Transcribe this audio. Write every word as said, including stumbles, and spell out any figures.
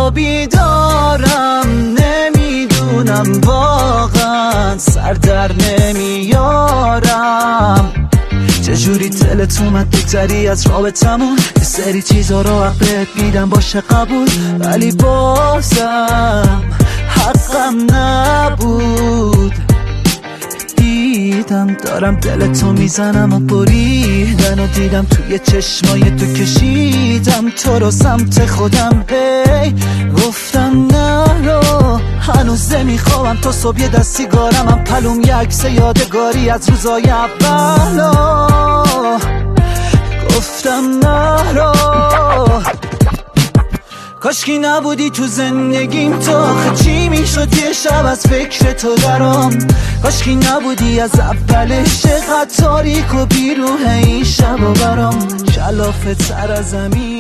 شبا بیدارم، نمیدونم واقعا سر در نمیارم چجوری دلت اومد بگذری از رابطمون. یه سری چیزا رو حقت میدم باشه قبول، ولی بازم حقم نبود. دیدم دارم دلتو میزنم و بریدن و دیدم توی چشمای تو کشیدم تو رو سمت خودم. هی گفتم نرو، هنوز نمیخوام تو صبح یه دست سیگارم هم پلوم یه عکس یادگاری از روزای اولا. گفتم نرو، کاشکی نبودی تو زندگیم تو، آخه چی میشد یه شب از فکر تو درام. کاشکی نبودی از اولش، چقدر تاریک و بیروح این شب و برام. کلافه تر از زمین